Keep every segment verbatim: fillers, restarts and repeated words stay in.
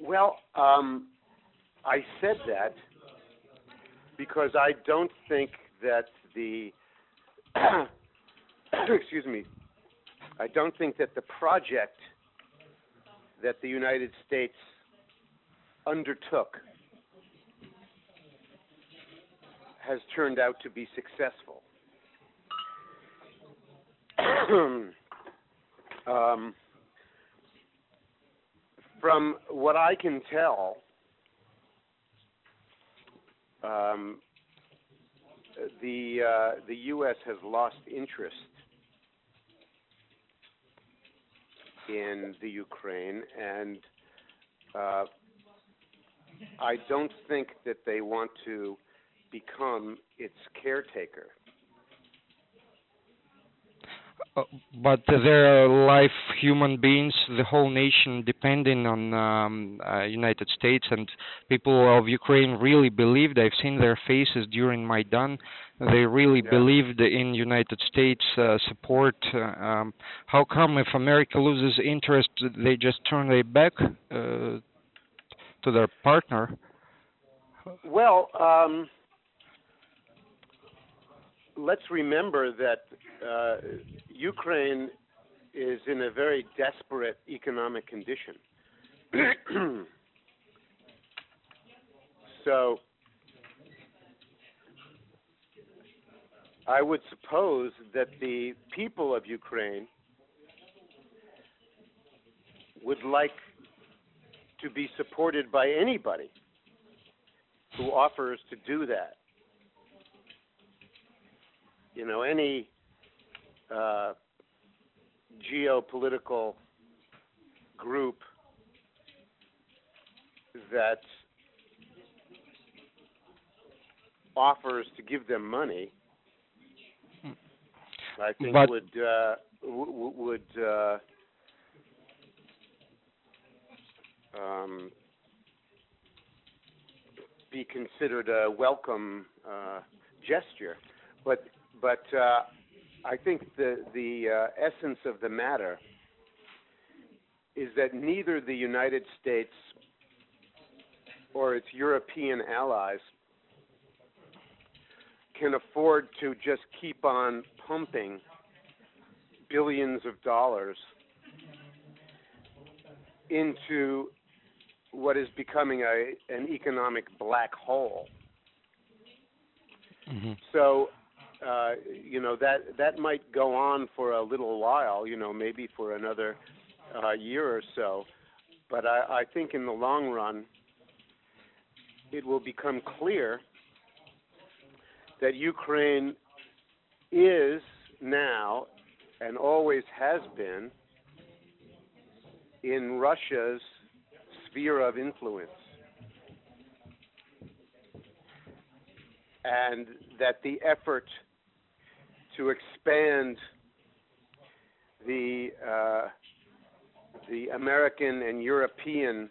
Well, um, I said that because I don't think that the excuse me, I don't think that the project that the United States undertook has turned out to be successful. um, from what I can tell, um, the uh, the U S has lost interest in the Ukraine, and uh, I don't think that they want to become its caretaker. Uh, but there are live human beings, the whole nation depending on um, uh, United States, and people of Ukraine really believed. I've seen their faces during Maidan. They really Yeah. believed in United States uh, support. Uh, um, how come if America loses interest, they just turn their back uh, to their partner? Well, um, let's remember that uh, Ukraine is in a very desperate economic condition. So I would suppose that the people of Ukraine would like to be supported by anybody who offers to do that. You know, any uh, geopolitical group that offers to give them money, I think But would uh, w- would uh, um, be considered a welcome uh, gesture. But but uh, I think the the uh, essence of the matter is that neither the United States or its European allies can afford to just keep on pumping billions of dollars into what is becoming a, an economic black hole. hmm So, uh, you know, that, that might go on for a little while, you know, maybe for another uh, year or so. But I, I think in the long run, it will become clear that Ukraine is now and always has been in Russia's sphere of influence, and that the effort to expand the uh, the American and European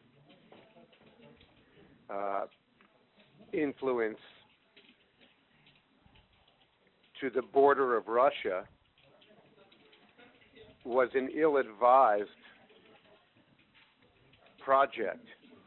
uh, influence to the border of Russia was an ill-advised project.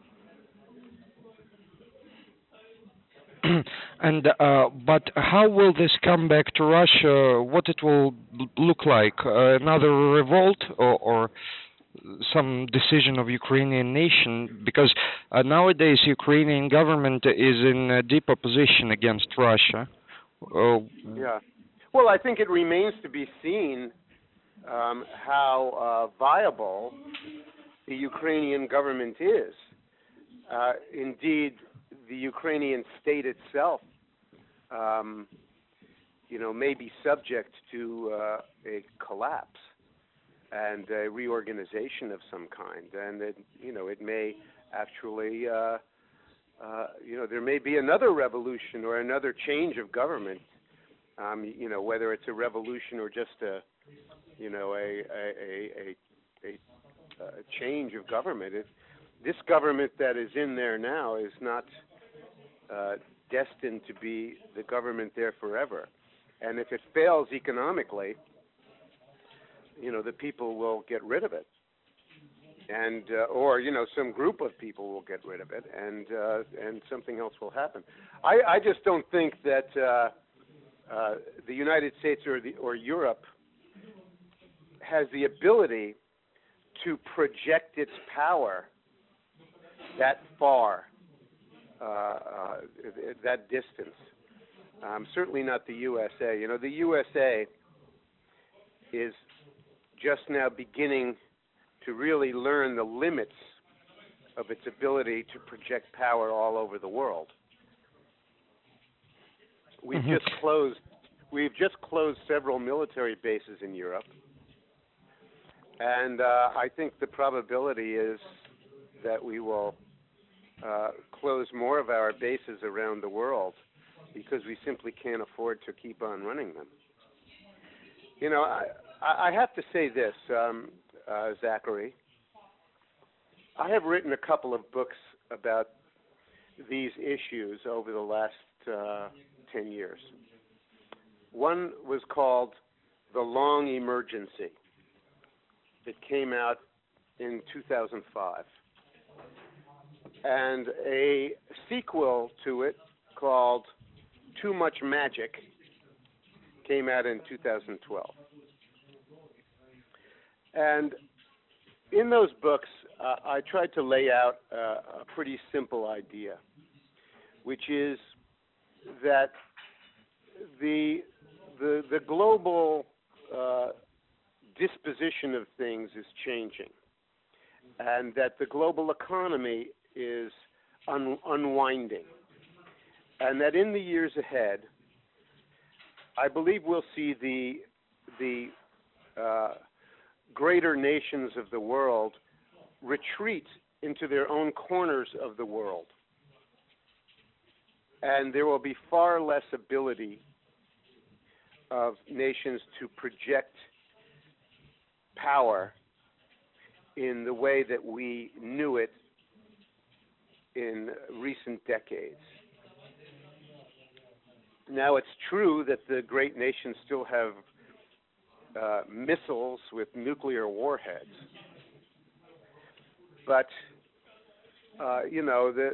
and uh, but how will this come back to Russia? What it will l- look like? Uh, another revolt, or, or some decision of Ukrainian nation? Because uh, nowadays Ukrainian government is in uh, deep opposition against Russia. Uh, Yeah. Well, I think it remains to be seen um, how uh, viable the Ukrainian government is. Uh, indeed, the Ukrainian state itself, um, you know, may be subject to uh, a collapse and a reorganization of some kind, and it, you know, it may actually, uh, uh, you know, there may be another revolution or another change of government. Um, you know, whether it's a revolution or just a, you know, a a a, a, a change of government. It, this government that is in there now is not uh, destined to be the government there forever. And if it fails economically, you know, the people will get rid of it. and uh, or you know some group of people will get rid of it, and uh, and something else will happen. I, I just don't think that uh, uh, the United States or the or Europe has the ability to project its power that far, uh, uh, that distance. Um, certainly not the U S A. You know, the U S A is just now beginning to really learn the limits of its ability to project power all over the world. We've Mm-hmm. just closed. We've just closed several military bases in Europe, and uh, I think the probability is that we will uh, close more of our bases around the world because we simply can't afford to keep on running them. You know, I, I have to say this, um, uh, Zachary. I have written a couple of books about these issues over the last uh, ten years. One was called The Long Emergency. It came out in two thousand five. And a sequel to it called Too Much Magic came out in two thousand twelve. And in those books, uh, I tried to lay out uh, a pretty simple idea, which is that the the, the global uh, disposition of things is changing, and that the global economy is un- unwinding, and that in the years ahead, I believe we'll see the the uh, greater nations of the world retreat into their own corners of the world, and there will be far less ability of nations to project power in the way that we knew it in recent decades. Now, it's true that the great nations still have uh, missiles with nuclear warheads, but uh, you know the,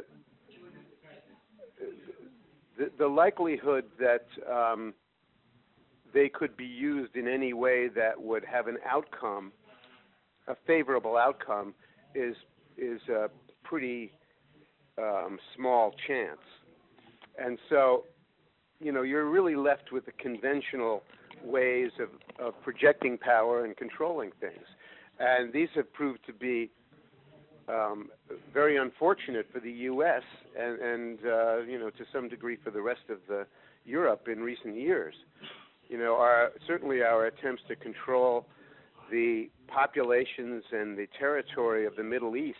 the the likelihood that um, they could be used in any way that would have an outcome, a favorable outcome, is is a pretty um, small chance. And so, you know, you're really left with the conventional ways of, of projecting power and controlling things. And these have proved to be um, very unfortunate for the U S and, and uh, you know, to some degree for the rest of the Europe in recent years. You know, our, certainly our attempts to control the populations and the territory of the Middle East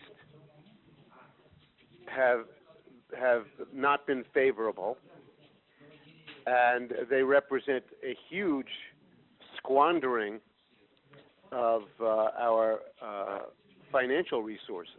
have have not been favorable, and they represent a huge squandering of uh, our uh, financial resources.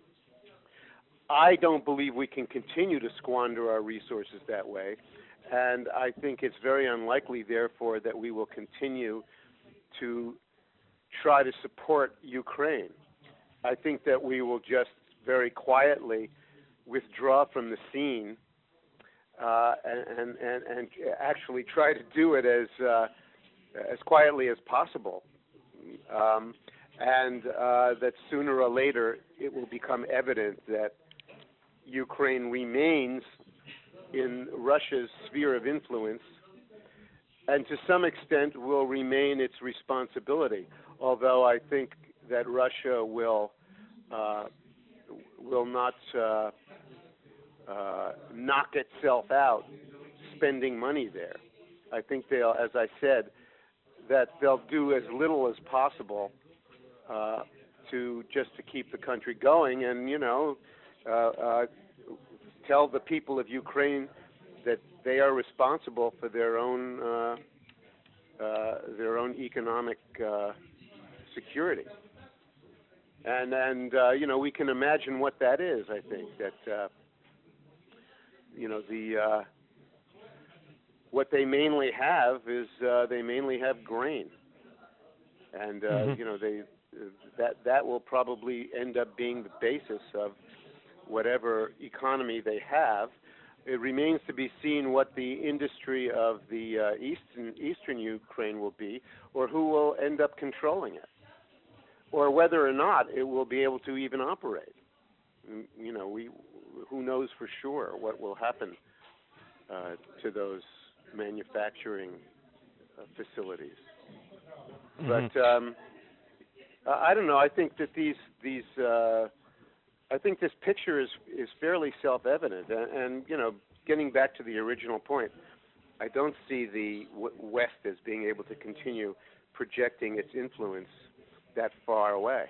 I don't believe we can continue to squander our resources that way, and I think it's very unlikely, therefore, that we will continue to try to support Ukraine. I think that we will just very quietly withdraw from the scene uh, and, and, and actually try to do it as uh, as quietly as possible, um, and uh, that sooner or later it will become evident that Ukraine remains in Russia's sphere of influence, and to some extent will remain its responsibility, although I think that Russia will uh, will not uh, uh, knock itself out spending money there. I think they'll, as I said, that they'll do as little as possible uh, to just to keep the country going, and you know, uh, uh, tell the people of Ukraine that they are responsible for their own uh, uh, their own economic uh, security. And and uh, you know, we can imagine what that is. I think that uh, you know the uh, what they mainly have is uh, they mainly have grain, and uh, Mm-hmm. you know they that that will probably end up being the basis of whatever economy they have. It remains to be seen what the industry of the uh, eastern eastern Ukraine will be, or who will end up controlling it, or whether or not it will be able to even operate. You know, we who knows for sure what will happen uh, to those manufacturing uh, facilities. Mm-hmm. But um, I don't know. I think that these these uh, I think this picture is is fairly self-evident, and, and you know, getting back to the original point, I don't see the w- West as being able to continue projecting its influence that far away.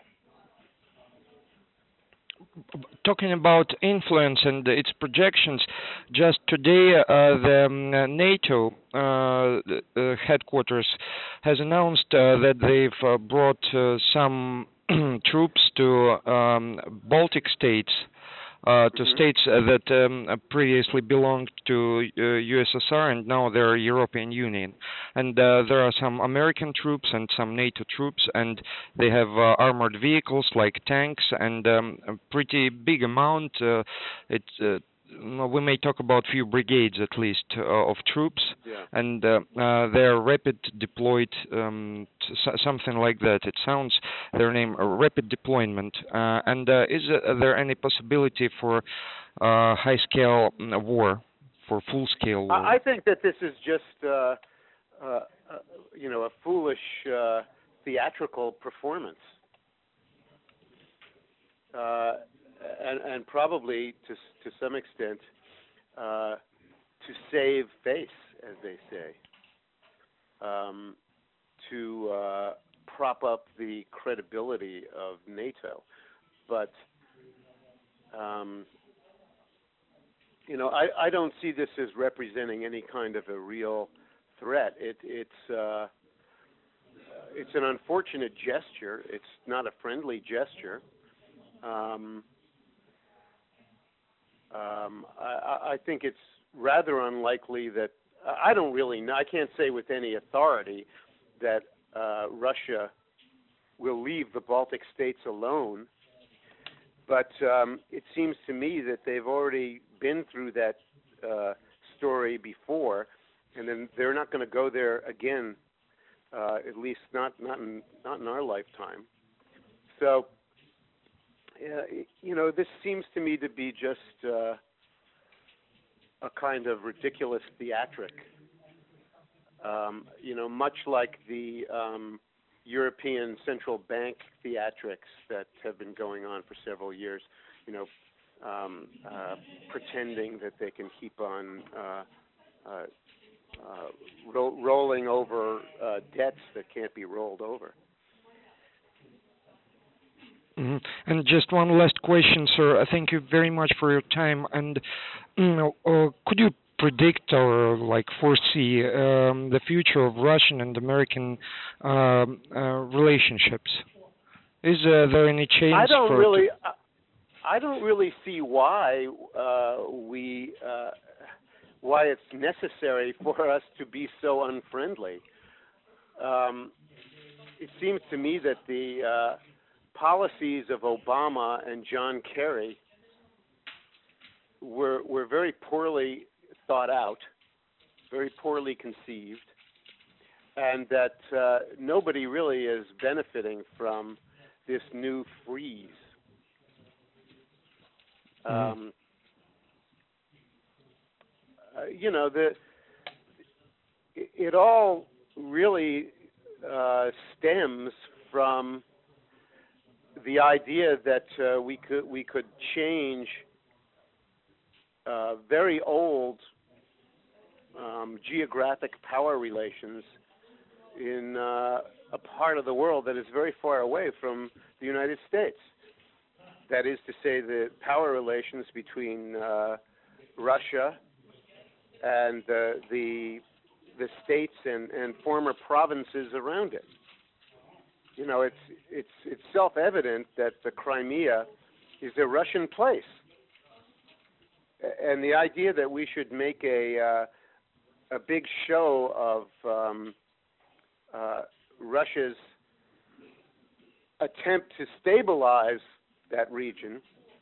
Talking about influence and its projections, just today uh, the um, NATO uh, uh, headquarters has announced uh, that they've uh, brought uh, some troops to um, Baltic states, uh, to Mm-hmm. states uh, that um, previously belonged to uh, U S S R and now they're European Union. And uh, there are some American troops and some NATO troops, and they have uh, armored vehicles like tanks and um, a pretty big amount. Uh, it, uh, we may talk about few brigades at least uh, of troops, Yeah. and uh, uh, they're rapid deployed, um, t- something like that. It sounds their name uh, rapid deployment. Uh, and uh, is uh, there any possibility for uh, high-scale mm, war, for full-scale war? I I think that this is just uh, uh, uh, you know, a foolish uh, theatrical performance. Uh, and, and probably to to some extent uh, to save face, as they say, um, to uh, prop up the credibility of NATO. But um, you know, I, I don't see this as representing any kind of a real threat. It, it's uh, it's an unfortunate gesture. It's not a friendly gesture. Um, Um, I, I think it's rather unlikely that I don't really know. I can't say with any authority that uh, Russia will leave the Baltic states alone. But um, it seems to me that they've already been through that uh, story before, and then they're not going to go there again. Uh, at least not not in not in our lifetime. So. Uh, you know, this seems to me to be just uh, a kind of ridiculous theatric. Um, you know, much like the um, European Central Bank theatrics that have been going on for several years. You know, um, uh, pretending that they can keep on uh, uh, uh, ro- rolling over uh, debts that can't be rolled over. Mhm. And just one last question, sir. Thank you very much for your time. And mm, uh, could you predict or like foresee um, the future of Russian and American um, uh, relationships? Is uh, there any chance? I don't for really. I don't really see why uh, we uh, why it's necessary for us to be so unfriendly. Um, it seems to me that the uh, policies of Obama and John Kerry were were very poorly thought out, very poorly conceived, and that uh, nobody really is benefiting from this new freeze. Mm-hmm. Um, uh, you know, the it, it all really uh, stems from the idea that uh, we could we could change uh, very old um, geographic power relations in uh, a part of the world that is very far away from the United States. That is to say, the power relations between uh, Russia and uh, the the states and, and former provinces around it. You know, it's it's it's self-evident that the Crimea is a Russian place, and the idea that we should make a uh, a big show of um, uh, Russia's attempt to stabilize that region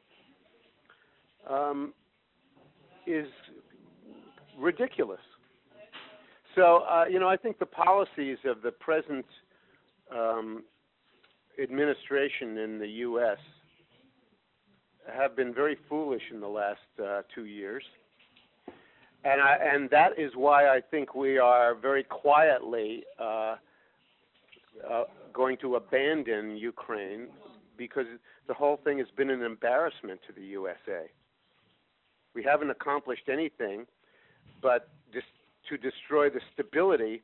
um, is ridiculous. So, uh, you know, I think the policies of the present um, administration in the U S have been very foolish in the last uh, two years. And, I, and that is why I think we are very quietly uh, uh, going to abandon Ukraine, because the whole thing has been an embarrassment to the U S A. We haven't accomplished anything but dis- to destroy the stability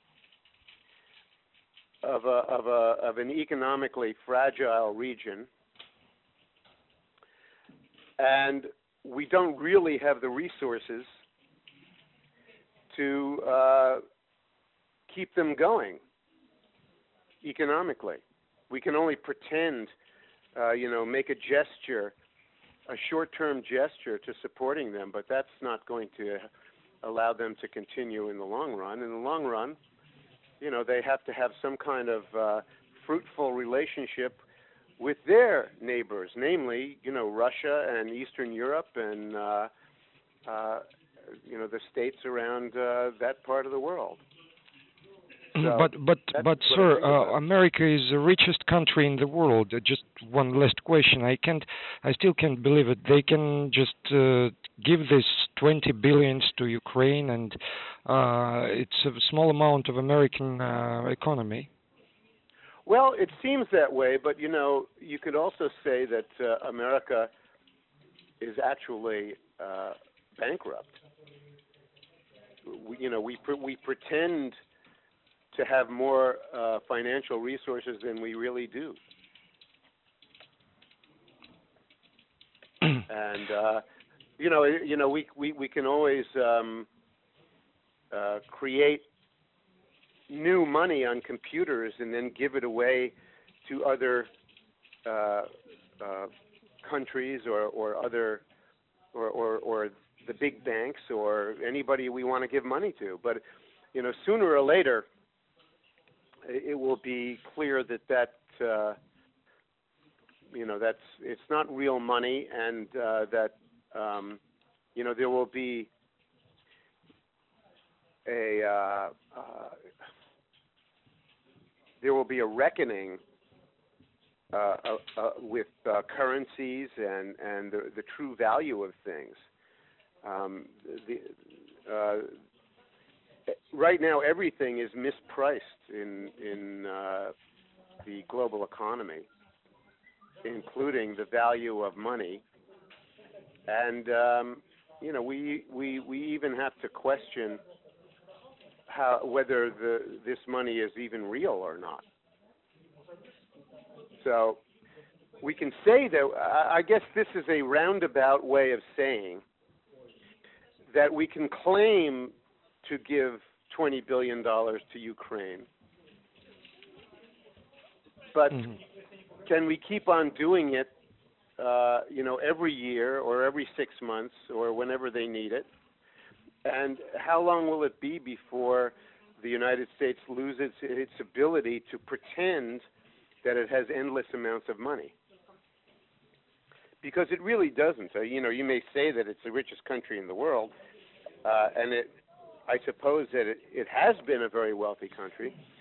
of, a, of, a, of an economically fragile region. And we don't really have the resources to uh, keep them going economically. We can only pretend, uh, you know, make a gesture, a short-term gesture to supporting them, but that's not going to allow them to continue in the long run. In the long run, you know, they have to have some kind of uh, fruitful relationship with their neighbors, namely, you know, Russia and Eastern Europe and, uh, uh, you know, the states around uh, that part of the world. So but but but sir, uh, it. America is the richest country in the world. Uh, just one last question. I can't, I still can't believe it. They can just uh, give this twenty billions to Ukraine, and uh, it's a small amount of American uh, economy. Well, it seems that way, but you know, you could also say that uh, America is actually uh, bankrupt. We, you know, we pre- we pretend to have more uh, financial resources than we really do. and uh, you know, you know, we we we can always um, uh, create new money on computers and then give it away to other uh, uh, countries or, or other or, or or the big banks or anybody we want to give money to. But you know, sooner or later, it will be clear that that uh, you know that's it's not real money, and uh, that um, you know there will be a uh, uh, there will be a reckoning uh, uh, uh, with uh, currencies and and the, the true value of things. Um, the, uh, right now, everything is mispriced in in uh, the global economy, including the value of money, and um, you know we we we even have to question how whether the this money is even real or not. So we can say that. I guess this is a roundabout way of saying that we can claim to give twenty billion dollars to Ukraine, but Mm-hmm. can we keep on doing it, uh, you know, every year or every six months or whenever they need it? And how long will it be before the United States loses its ability to pretend that it has endless amounts of money? Because it really doesn't. Uh, you know, you may say that it's the richest country in the world, uh, and it, I suppose that it, it has been a very wealthy country,